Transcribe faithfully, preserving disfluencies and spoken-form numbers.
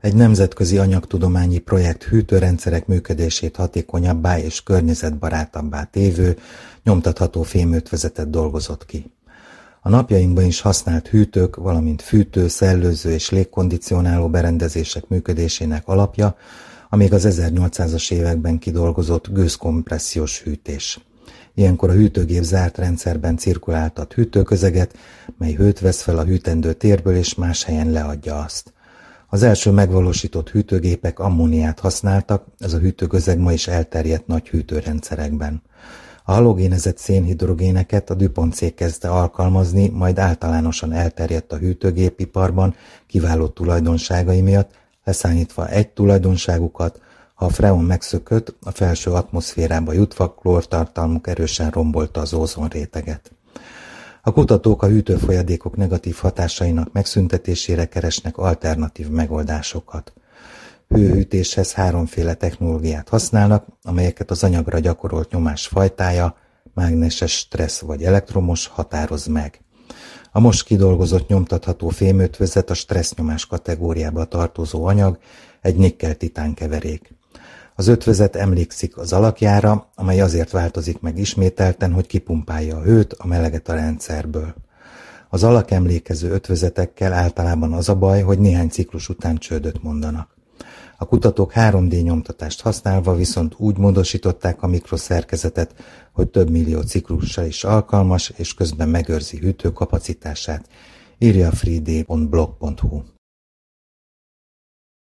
Egy nemzetközi anyagtudományi projekt hűtőrendszerek működését hatékonyabbá és környezetbarátabbá tévő, nyomtatható fémötvezetet dolgozott ki. A napjainkban is használt hűtők, valamint fűtő, szellőző és légkondicionáló berendezések működésének alapja, amíg az ezernyolcszázas években kidolgozott gőzkompressziós hűtés. Ilyenkor a hűtőgép zárt rendszerben cirkuláltat hűtőközeget, mely hőt vesz fel a hűtendő térből és más helyen leadja azt. Az első megvalósított hűtőgépek ammóniát használtak, ez a hűtőközeg ma is elterjedt nagy hűtőrendszerekben. A halogénezett szénhidrogéneket a DuPont cég kezdte alkalmazni, majd általánosan elterjedt a hűtőgépiparban kiváló tulajdonságai miatt, leszámítva egy tulajdonságukat: ha a freon megszökött, a felső atmoszférába jutva klórtartalmuk erősen rombolta az ózonréteget. A kutatók a hűtőfolyadékok negatív hatásainak megszüntetésére keresnek alternatív megoldásokat. Hőhűtéshez háromféle technológiát használnak, amelyeket az anyagra gyakorolt nyomás fajtája, mágneses stressz vagy elektromos határoz meg. A most kidolgozott nyomtatható fémötvözet a stressznyomás kategóriába tartozó anyag, egy nikkel-titán keverék. Az ötvözet emlékszik az alakjára, amely azért változik meg ismételten, hogy kipumpálja a hőt, a meleget a rendszerből. Az alakemlékező ötvözetekkel általában az a baj, hogy néhány ciklus után csődöt mondanak. A kutatók három dé nyomtatást használva viszont úgy módosították a mikroszerkezetet, hogy több millió ciklusra is alkalmas, és közben megőrzi hűtőkapacitását, írja a free d pont blog pont hu.